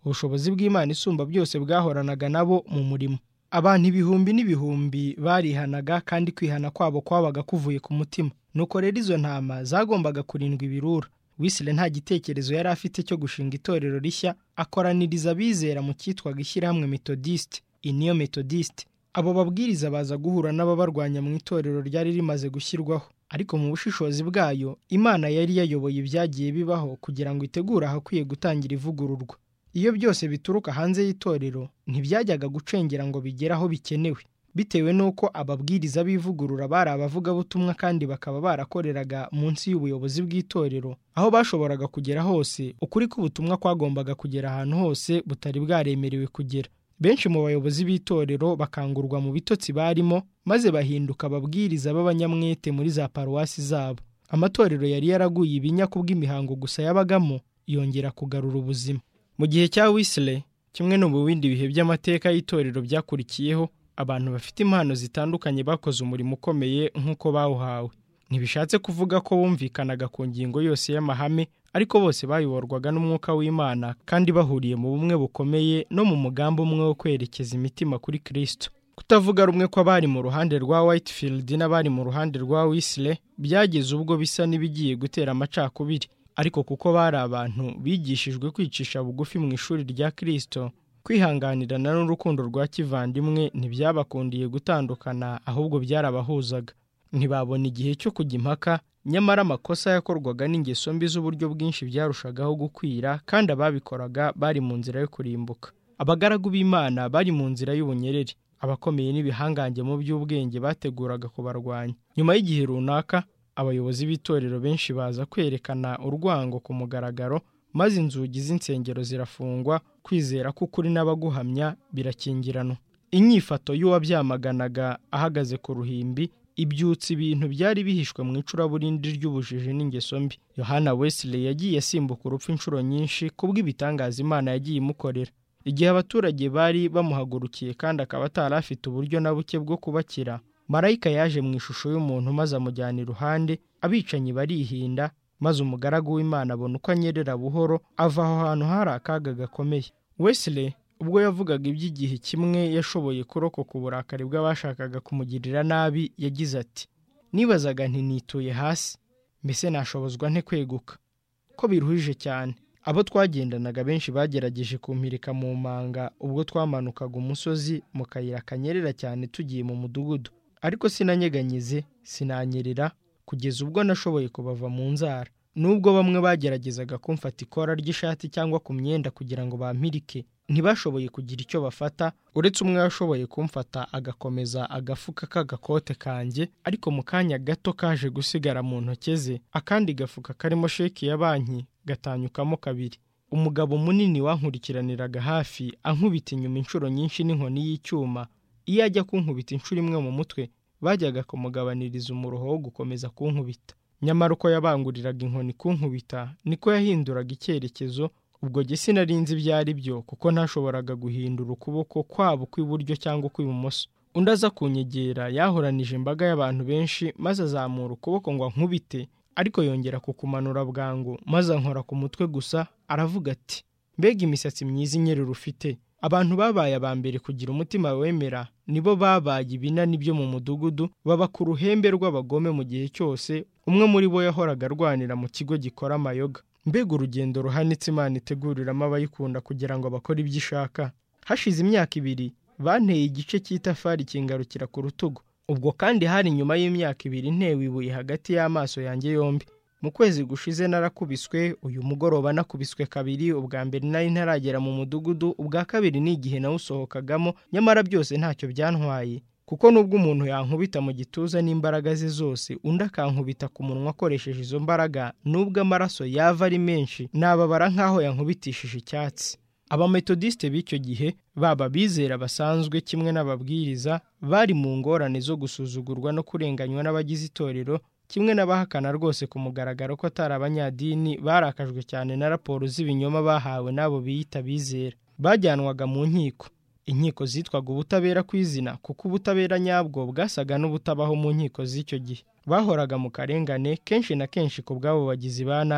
[SPEAKER 1] ubushobozi bw'Imana isumba byose bwahoranaga nabo mu murimo. Abantu ibihumbi n'ibihumbi barihanaga kandi kwihana kwabo kwabaga kuvuye ku mutima. Nuko rero izo ntama zagombaga kurindwa ibirura. Wesley nta gitekerezo yari afite cyo gushinga itorero rishya, akoraniriza abizera mu cyitwaga ishyirahamwe Methodiste, Union Methodiste. Abo babwiriza baza guhura n'ababarwanya mu itorero ryari rimaze gushyirwaho, ariko mu bushishozi bwayo Imana yari yayoboye ibyagiye bibaho kugira ngo itegure ahakwiye gutangira ivugururwa. Iyo byose bituruka hanze y'itorero ntibyajyaga gucengera ngo bigere aho bikenewe, bitewe n'uko ababwiriza b'ivugurura bari abavugabutumwa kandi bakaba barakoreraga munsi y'ubuyobozi bw'itorero. Aho bashoboraga kugera hose, ukuri k'ubutumwa kwagombaga kugera ahantu hose butari bwaremerewe kugera. Benshi mu bayobozi b'itorero bakangurwa mu bitotsi barimo, maze bahinduka ababwiriza b'abanyamwete muri za paruwasi zabo. Amatorero yari yaraguye ibinya kubw'imihango gusa yabagamo yongera kugarura ubuzima. Mu gihe cya Wesley, kimwe no mu bindi bihe by'amateka y'itorero byakurikiyeho, abantu bafite impano zitandukanye bakoze umurimo ukomeye nk'uko bawuhawe. Ntibishatse kuvuga ko bumvikanaga ku ngingo yose y'amahame, ariko bose bayoborwaga n'umwuka w'Imana kandi bahuriye mu bumwe bukomeye no mu mugambi umwe wo kwerekeza imitima kuri Kristo. Kutavuga rumwe kw'abari mu ruhande rwa Whitefield n'abari mu ruhande rwa Wesley byageze ubwo bisa n'ibigiye gutera amacakubiri, ariko kuko bari abantu bigishijwe kwicisha bugufi mu ishuri rya Kristo, kwihanganirana n'urukundo rwa kivandimwe ntibyabakundiye gutandukana, ahubwo byarabahuzaga. Ntibabona igihe cyo kujya impaka, nyamara amakosa yakorwaga n'ingeso mbi z'uburyo bwinshi byarushagaho gukwira, kandi ababikoraga bari mu nzira yo kurimbuka. Abagaragu b'Imana bari mu nzira y'ubunyereri, abakomeye n'ibihangange mu by'ubwenge bateguraga kubarwanya. Nyuma y'igihe runaka, abayobozi b'itorero benshi baza kwerekana urwango ku mugaragaro, maze inzugi z'insengero zirafungwa, kwizera k'ukuri n'abaguhamya birakingiranwa. Inyifato y'uwabyamaganaga ahagaze ku ruhimbi ibyutsa ibintu byari bihishwe mu icuraburindi ry'ubujiji n'ingeso mbi. Yohana Wesley yagiye asimbuka urupfu inshuro nyinshi kubw'ibitangaza Imana yagiye imukorera. Igihe abaturage bari bamuhagurukiye kandi akaba atari afite uburyo na buke bwo kubakira, marayika yaje mu ishusho y'umuntu maze amujyana iruhande, abicanyi barihinda, maze umugaragu w'Imana abona uko anyerera buhoro ava aho hantu hari akaga gakomeye. Wesley ubwo yavugaga iby'igihe kimwe yashoboye kurokoka uburakari bw'abashakaga kumugirira nabi, yagize ati, nibazaga nti nituye hasi, mbese nashobozwa nte kweguka? Ko biruhije cyane. Abo twagendanaga benshi bagerageje kumpirika mu manga ubwo twamanukaga umusozi mu kayira kanyerera cyane tugiye mu mudugudu, ariko sinanyeganyize, sinanyerera, kugeza ubwo nashoboye kubava mu nzara. Nubwo bamwe bageragezaga kumfata ikora ry'ishati cyangwa ku myenda kugira ngo bampirike, ntibashoboye kugira icyo bafata, uretse umwe yashoboye kumfata agakomeza agafuka k'agakote kanjye, ariko mu kanya gato kaje gusigara mu ntoke ze akandi gafuka karimo sheki ya banki gatanyukamo kabiri. Umugabo munini wankurikiraniraga hafi ankubita inyuma inshuro nyinshi n'inkoni y'icyuma. Iyo ajya kunkubita inshuro imwe mu mutwe, bajyaga kumugabaniriza umuruho wo gukomeza kunkubita. Nyamara uko yabanguriraga inkoni kunkubita niko yahinduraga icyerekezo. Ubwo jye sinarinzi ibyo ari byo, kuko ntashoboraga guhindura ukuboko kwabo kw'iburyo cyangwa kw'ibumoso. Undi aza kunyegera yahoranije imbaga y'abantu benshi, maze azamura ukuboko ngo ankubite, ariko yongera kukumanura bwangu, maze ankora ku mutwe gusa. Aravuga ati, mbega imisatsi myiza inyerera ufite! Abantu babaye aba mbere kugira umutima wemera nibo babaye ibinani byo mu mudugudu, baba ku ruhembe rw'abagome mu gihe cyose. Umwe muri bo yahoraga arwanira mu kigo gikora amayoga. Mbega urugendo ruhanitse Imana iteguriramo abayikunda kugira ngo bakore ibyo ishaka. Hashize imyaka 2 banteye igice cy'itafari kingarukira ku rutugu. Ubwo kandi hari nyuma y'imyaka 2 ntewe ibuye hagati y'amaso yanjye yombi. Mu kwezi gushize narakubiswe, uyu mugoroba nakubiswe 2. Ubwa mbere nari ntaragera mu mudugudu, ubwa kabiri ni igihe nawusohokagamo, nyamara byose ntacyo byantwaye, kuko nubwo umuntu yankubita mu gituza n'imbaraga ze zose, undi akankubita ku munwa akoresheje izo mbaraga, nubwo amaraso yava ari menshi, nababara nk'aho yankubitishije icyatsi. Abametodiste b'icyo gihe, baba bizera basanzwe kimwe n'ababwiriza, bari mu ngorane zo gusuzugurwa no kurenganywa n'abagize itorero, kimwe n'abahakana rwose ku mugaragaro ko atari abanyadini. Barakajwe cyane na raporo z'ibinyoma bahawe n'abo biyita bizera. Bajyanwaga mu nkiko. Inkiko zitwaga ubutabera kw'izina, kuko ubutabera nyabwo bwasaga n'ubutabaho mu nkiko z'icyo gihe. Bahoraga mu karengane kenshi na kenshi ku bw'abo bagizi ba nabi.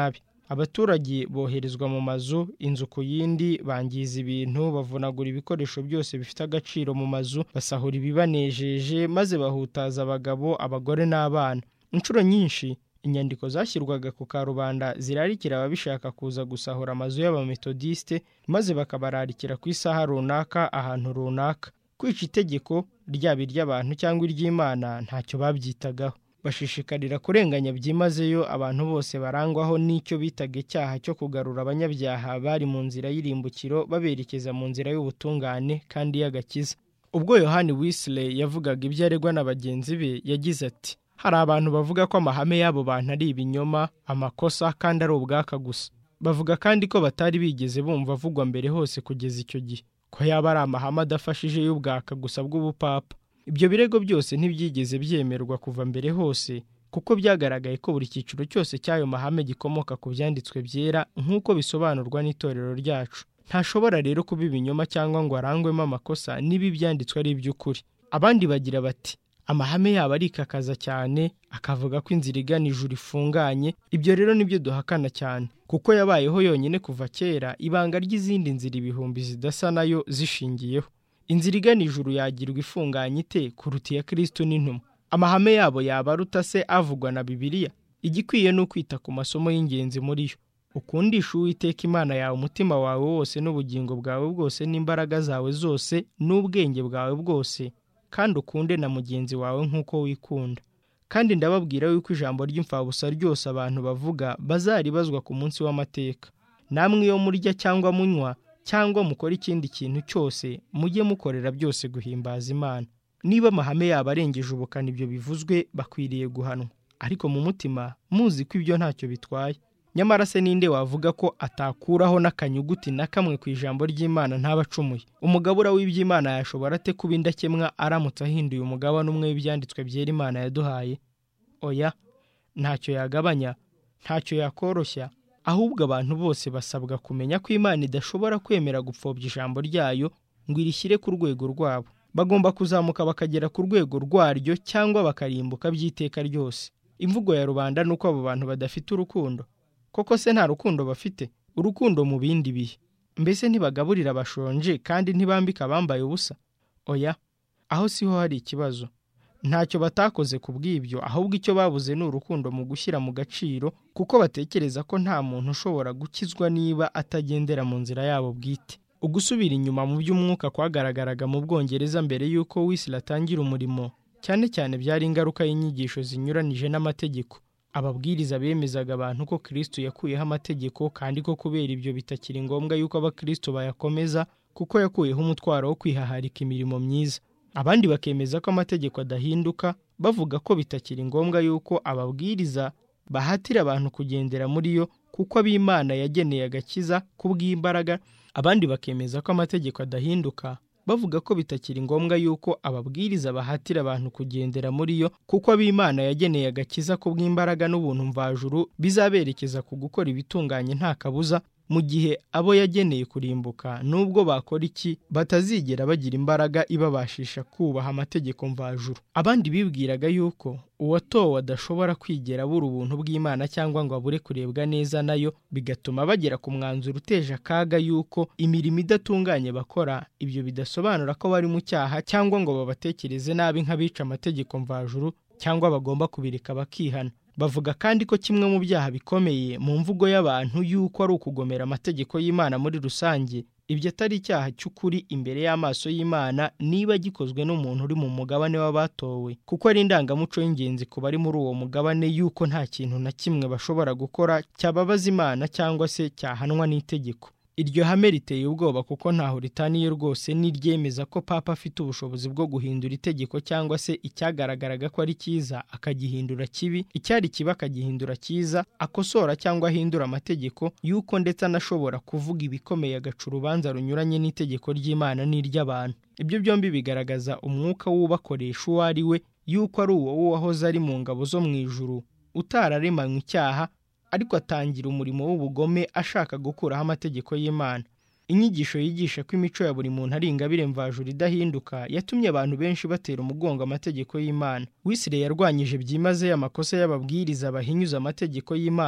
[SPEAKER 1] Abaturage boherezwa mu mazu, inzu ku yindi, bangiza ibintu, bavunagura ibikoresho byose bifite agaciro mu mazu, basahura ibibanejeje, maze bahutaza abagabo, abagore n'abana. Inshuro nyinshi inyandiko zashyirwaga ku karubanda zirarikira ababishaka kuza gusahura amazu y'abametodiste, maze bakabararikira ku isaha runaka ahantu runaka. Kwica itegeko ryaba iry'abantu cyangwa iry'Imana ntacyo babyitagaho. Bashishikarira kurenganya byimazeyo abantu bose barangwaho n'icyo bitaga icyaha cyo kugarura abanyabyaha bari mu nzira y'irimbukiro baberekeza mu nzira y'ubutungane kandi y'agakiza. Ubwo Yohani Wesley yavugaga ibyo aregwa na bagenzi be, yagize ati: hari abantu bavuga ko amahame y'abo bantu ari ibinyoma, amakosa, kandi ari ubwaka gusa. Bavuga kandi ko batari bigeze bumva avugwa mbere hose kugeza icyo gihe, ko yaba ari amahame adafashije y'ubwaka gusa bw'ubupapa. Ibyo birego byose ntibyigeze byemerwa kuva mbere hose, kuko byagaragaye ko buri cyiciro cyose cy'ayo mahame gikomoka ku byanditswe byera nk'uko bisobanurwa n'itorero ryacu. Ntashobora rero kuba ibinyoma cyangwa ngo arangwemo amakosa niba ibyanditswe ari iby'ukuri. Abandi bagira bati amahame yabo arikakaza cyane, akavuga ko inzira igana ijuru ifunganye. Ibyo rero nibyo duhakana cyane, kuko yabayeho yonyine kuva kera, ibanga ry'izindi nzira ibihumbi zidasa nayo zishingiyeho. Inzira igana ijuru yagirwa ifunganye ite kuruta iya Kristo n'intumwa? Amahame yabo yaba aruta se avugwa na Bibiliya? Igikwiye ni ukwita ku masomo y'ingenzi muri yo. Ukundisha Uwiteka Imana yawe umutima wawe wose n'ubugingo bwawe bwose n'imbaraga zawe zose n'ubwenge bwawe bwose, kandi ukunde na mugenzi wawe nk'uko wikunda. Kandi ndababwira yuko ijambo ry'imfabusa ryose abantu bavuga bazaribazwa ku munsi w'amateka. Namwe iyo murya cyangwa munywa cyangwa mukora ikindi kintu cyose, mujye mukorera byose guhimbaza Imana. Niba amahame yabo arengeje ubukana ibyo bivuzwe, bakwiriye guhanwa. Ariko mu mutima muzi ko ibyo ntacyo bitwaye. Nyamara se ninde wavuga ko atakuraho n'akanyuguti na kamwe ku ijambo ry'Imana ntabacumuye? Umugabura w'iby'Imana yashobora ate kuba indakemwa aramutse ahinduye umugabane umwe w'ibyanditswe byera Imana yaduhaye? Oya, ntacyo yagabanya, ntacyo yakoroshya. Ahubwo abantu bose basabwa kumenya ko Imana idashobora kwemera gupfobya ijambo ryayo ngo irishyire ku rwego rwabo. Bagomba kuzamuka bakagera ku rwego rwaryo cyangwa bakarimbuka by'iteka ryose. Imvugo ya rubanda nuko abo bantu badafite urukundo. Koko se nta rukundo bafite? Urukundo mu bindi bihe. Mbese ntibagaburira abashonje kandi ntibambika abambaye ubusa? Oya, aho siho hari ikibazo. Ntacyo batakoze ku bw'ibyo, ahubwo icyo babuze ni urukundo mu gushyira mu gaciro, kuko batekereza ko nta muntu ushobora gukizwa niba atagendera mu nzira yabo bwite. Ugusubira inyuma mu by'umwuka kwagaragaraga mu Bwongereza mbere y'uko Wesley atangira umurimo, cyane cyane byari ingaruka y'inyigisho zinyuranije n'amategeko. Ababwiriza bemezaga abantu ko Kristo yakuyeho amategeko, kandi ko kubera ibyo bitakiri ngombwa yuko abakristo bayakomeza, kuko yakuyeho umutwaro wo kwihaharika imirimo myiza. Abandi bakemeza ko amategeko adahinduka, bavuga ko bitakiri ngombwa yuko ababwiriza bahatira abantu kugendera muri yo, kuko ab'Imana yageneye agakiza kubw'imbaraga. Abandi bakemeza ko amategeko adahinduka, bavuga ko bitakiri ngombwa yuko ababwiriza bahatira abantu kugendera muri yo, kuko ab'Imana yageneye agakiza kubw'imbaraga n'ubuntu mvajuru bizaberekeza ku gukora ibitunganye nta kabuza, mu gihe abo yageneye kurimbuka nubwo bakora iki batazigera bagira imbaraga ibabashisha kubaha amategeko mvajuru. Abandi bibwiraga yuko uwatowe adashobora kwigera abura ubuntu bw'Imana cyangwa ngo abure kurebwa neza nayo, bigatuma bagera ku mwanzuro uteje akaga yuko imirimo idatunganye bakora ibyo bidasobanura ko bari mu cyaha cyangwa ngo babatekereze nabi nk'abica amategeko mvajuru, cyangwa bagomba kubireka bakihana. Bavuga kandi ko kimwe mu byaha bikomeye mu mvugo y'abantu yuko ari ukugomera amategeko y'Imana muri rusange, ibyo atari icyaha cy'ukuri imbere y'amaso y'Imana niba gikozwe n'umuntu uri mu mugabane w'abatowe, kuko ari indangamuco y'ingenzi ku bari muri uwo mugabane yuko nta kintu na kimwe bashobora gukora cyababaza Imana cyangwa se cyahanwa n'itegeko. Iryo hame riteye ubwoba kuko ntaho ritaniye rwose n'iryemeza ko Papa afite ubushobozi bwo guhindura itegeko cyangwa se icyagaragaraga ko ari cyiza akagihindura kibi, icyari kibi akagihindura cyiza, akosora cyangwa ahindura amategeko, yuko ndetse anashobora kuvuga ibikomeye agaca urubanza runyuranye n'itegeko ry'Imana n'iry'abantu. Ibyo byombi bigaragaza umwuka w'ubakoresha uwo ari we, yuko ari uwo wahoze ari mu ngabo zo mu ijuru, utararemanywe icyaha, ariko atangira umurimo w'ubugome ashaka gukuraho amategeko y'Imana. Inyigisho yigisha ko imico ya buri muntu ari ingabire mvajuru idahinduka yatumye abantu benshi batera umugongo amategeko y'Imana. Wesley yarwanyije byimazeyo amakosa y'ababwiriza bahinyuza amategeko y'Imana,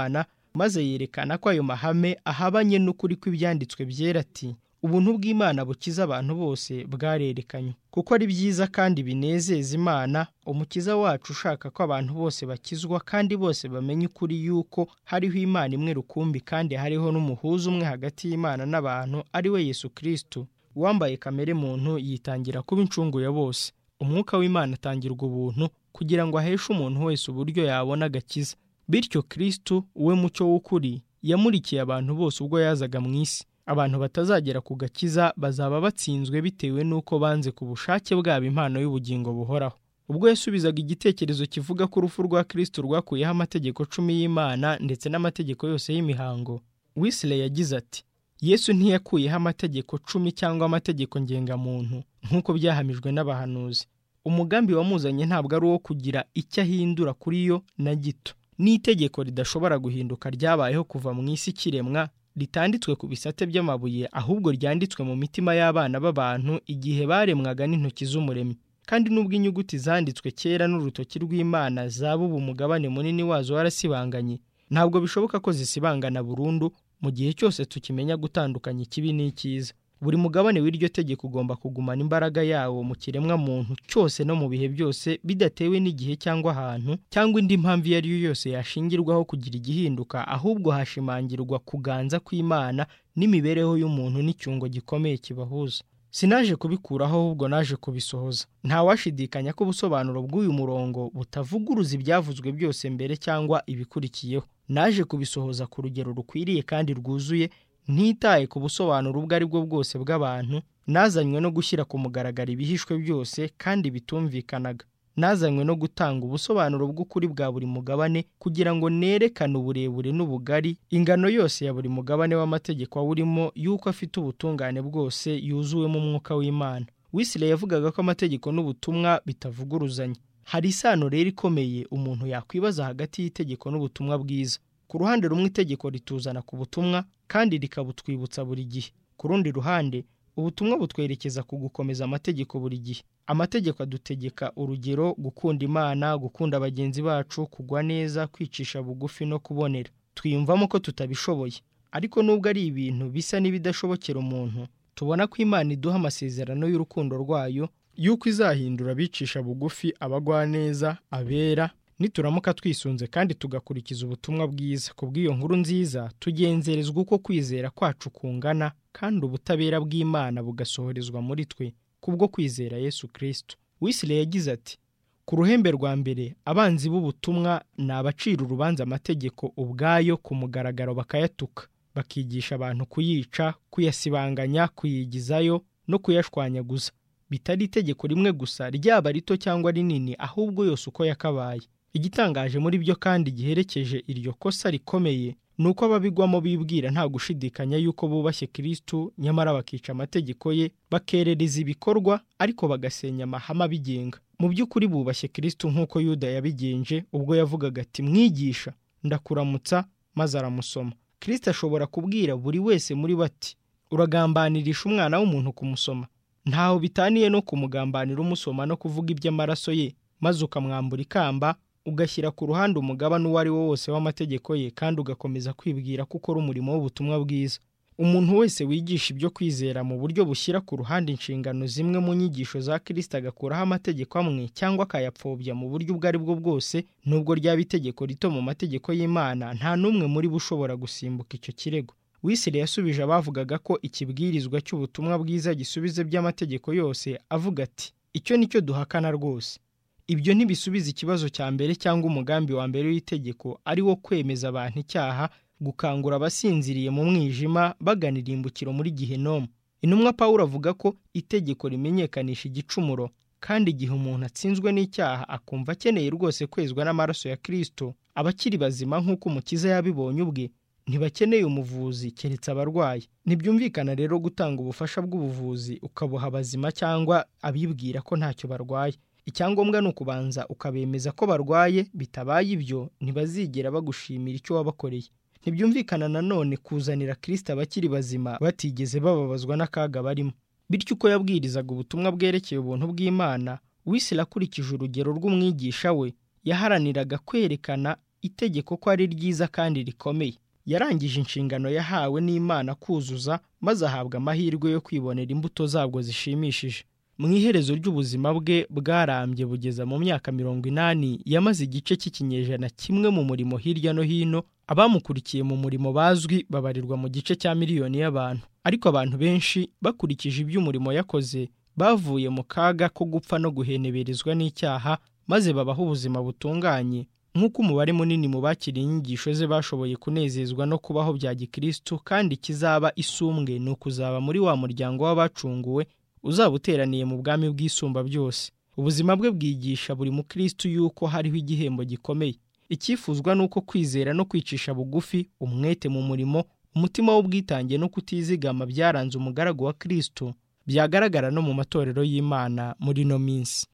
[SPEAKER 1] maze yerekana ko ayo mahame ahabanye n'ukuri kw'ibyanditswe byera ati ubuntu bw'Imana bukiza abantu bose bwarerekanywe kuko ari byiza kandi binezeza Imana umukiza wacu ushaka ko abantu bose bakizwa kandi bose bamenye ukuri yuko hariho Imana imwe rukumbi kandi hariho n'umuhuza umwe hagati y'Imana n'abantu ari we Yesu Kristo wambaye kamere muntu yitangira kuba incungu ya bose. Umwuka w'Imana atangirwa ubuntu kugira ngo aheshe umuntu wese uburyo yabona agakiza. Bityo Kristo we mucyo w'ukuri yamurikiye abantu bose ubwo yazaga mu isi. Abantu batazagera ku gakiza bazaba batsinzwe bitewe n'uko banze ku bushake bwabo impano y'ubugingo buhoraho. Ubwo yasubizaga igitekerezo kivuga ko urupfu rwa Kristo rwakuyeho amategeko 10 y'Imana ndetse n'amategeko yose y'imihango, Wesley yagize ati Yesu ntiyakuyeho amategeko 10 cyangwa amategeko ngengamuntu nk'uko byahamijwe n'abahanuzi. Umugambi wamuzanye ntabwo ari uwo kugira icyo ahindura kuri yo na gito. N'itegeko ridashobora guhinduka ryabayeho kuva mu isi kiremwa ritanditswe ku bisate by'amabuye, ahubwo ryanditswe mu mitima y'abana b'abantu igihe baremwaga n'intoki z'Umuremyi. Kandi nubwo inyuguti zanditswe kera n'urutoki rw'Imana zaba ubu umugabane munini wazo warasibanganye, ntabwo bishoboka ko zisibangana burundu mu gihe cyose tukimenya gutandukanya ikibi n'icyiza. Buri mugabane w'iryo tegeko ugomba kugumana imbaraga yawo mu kiremwa muntu cyose no mu bihe byose, bidatewe n'igihe cyangwa ahantu cyangwa indi mpamvu iyo ari yo yose yashingirwaho kugira igihinduka, ahubwo hashimangirwa kuganza kw'Imana n'imibereho y'umuntu n'icyungo gikomeye kibahuza. Sinaje kubikuraho ahubwo naje kubisohoza. Nta washidikanya ko ubusobanuro bw'uyu murongo butavuguruza ibyavuzwe byose mbere cyangwa ibikurikiyeho. Naje kubisohoza ku rugero rukwiriye kandi rwuzuye, ntitaye ku busobanuro ubwo ari bwo bwose bw'abantu. Nazanywe no gushyira ku mugaragaro ibihishwe byose kandi bitumvikanaga. Nazanywe no gutanga ubusobanuro bw'ukuri bwa buri mugabane kugira ngo nerekane uburebure n'ubugari, ingano yose ya buri mugabane w'amategeko awurimo, yuko afite ubutungane bwose yuzuwemo umwuka w'Imana. Wesley yavugaga ko amategeko n'ubutumwa bitavuguruzanya. Hari isano rero ikomeye umuntu yakwibaza hagati y'itegeko n'ubutumwa bwiza. Ku ruhande rumwe itegeko rituzana ku butumwa kandi rikabutwibutsa buri gihe. Ku rundi ruhande ubutumwa butwerekeza ku gukomeza amategeko buri gihe. Amategeko adutegeka urugero, gukunda Imana, gukunda bagenzi bacu, kugwa neza, kwicisha bugufi no kubonera. Twiyumvamo ko tutabishoboye, ariko nubwo ari ibintu bisa n'ibidashobokera umuntu, tubona ko Imana iduha amasezerano y'urukundo rwayo yuko izahindura abicisha bugufi abagwa neza, abera, nituramuka twisunze kandi tugakurikiza ubutumwa bwiza. Kubw'iyo nkuru nziza tugenzerezwa uko kwizera kwacu kungana kandi ubutabera bw'Imana bugasohorezwa muri twe kubwo kwizera Yesu Kristo. Wesley yagize ati ku ruhembe rwa mbere abanzi b'ubutumwa ni abacira urubanza amategeko ubwayo ku mugaragaro bakayatuka, bakigisha abantu kuyica, kuyasibanganya, kuyigizayo no kuyashwanyaguza. Bitari itegeko rimwe gusa, ryaba rito cyangwa rinini, ahubwo yose uko yakabaye. Igitangaje muri byo kandi giherekeje iryo kosa rikomeye nuko ababigwamo bibwira nta gushidikanya yuko bubashye Kristo, nyamara bakica amategeko ye, bakerereza ibikorwa ariko bagasenya amahame abigenga. Mu by'ukuri bubashye Kristo nk'uko Yuda yabigenje ubwo yavugaga ati mwigisha ndakuramutsa, maze aramusoma. Kristo ashobora kubwira buri wese muri bati uragambanirisha umwana w'umuntu kumusoma. Ntaho bitaniye no kumugambanira umusoma no kuvuga iby'amaraso ye, maze ukamwambura ikamba, ugashyira ku ruhande umugabane uwo ari wo wose w'amategeko ye, kandi ugakomeza kwibwira ko ukora umurimo w'ubutumwa bwiza. Umuntu wese wigisha ibyo kwizera mu buryo bushyira ku ruhande inshingano zimwe mu nyigisho za Kristo, agakuraho amategeko amwe cyangwa akayapfobya mu buryo ubwo ari bwo bwose, nubwo ryaba itegeko rito mu mategeko y'Imana, nta n'umwe muri bo ushobora gusimbuka icyo kirego. Wesley yasubije abavugaga ko ikibwirizwa cy'ubutumwa bwiza gisubize by'amategeko yose, avuga ati icyo nicyo duhakana rwose. Ibyo ntibisubiza ikibazo cya mbere cyangwa umugambi wa mbere w'itegeko, ari wo kwemeza abantu icyaha, gukangura abasinziriye mu mwijima bagana irimbukiro muri Gihenomu. Intumwa Pawulo avuga ko itegeko rimenyekanisha igicumuro, kandi igihe umuntu atsinzwe n'icyaha akumva akeneye rwose kwezwa n'amaraso ya Kristo, abakiri bazima nk'uko Umukiza yabibonye ubwe ntibakeneye umuvuzi keretse abarwayi. Ntibyumvikana rero gutanga ubufasha bw'ubuvuzi ukabuha abazima cyangwa abibwira ko ntacyo barwaye. Icyangombwa ni ukubanza ukabemeza ko barwaye, bitabaye ibyo ntibazigera bagushimira icyo wabakoreye. Ntibyumvikana nanone kuzanira Kristo abakiri bazima batigeze bababazwa n'akaga barimo. Bityo uko yabwirizaga ubutumwa bwerekeye ubuntu bw'Imana, Wesley akurikije urugero rw'umwigisha we, yaharaniraga kwerekana itegeko ko ari ryiza kandi rikomeye. Yarangije inshingano yahawe n'Imana kuzuza, maze ahabwa amahirwe yo kwibonera imbuto zabwo zishimishije. Mu iherezo ry'ubuzima bwe bwarambye bugeza mu myaka 80, yamaze igice cy'ikinyejana kimwe mu murimo hirya no hino. Abamukurikiye mu murimo bazwi babarirwa mu gice cya miliyoni y'abantu. Ariko abantu benshi bakurikije iby'umurimo yakoze bavuye mu kaga ko gupfa no guheneberezwa n'icyaha, maze babaho ubuzima butunganye. Nk'uko umubare munini mu bakiriye inyigisho ze bashoboye kunezezwa no kubaho bya gikristo, kandi kizaba isumbwe ni ukuzaba muri wa muryango w'abacunguwe uzaba uteraniye mu bwami bw'isumba byose. Ubuzima bwe bwigisha buri mukristo yuko hariho igihembo gikomeye. Icyifuzwa ni uko kwizera no kwicisha bugufi, umwete mu murimo, umutima w'ubwitange no kutizigama byaranze umugaragu wa Kristo byagaragara no mu matorero y'Imana muri no minsi.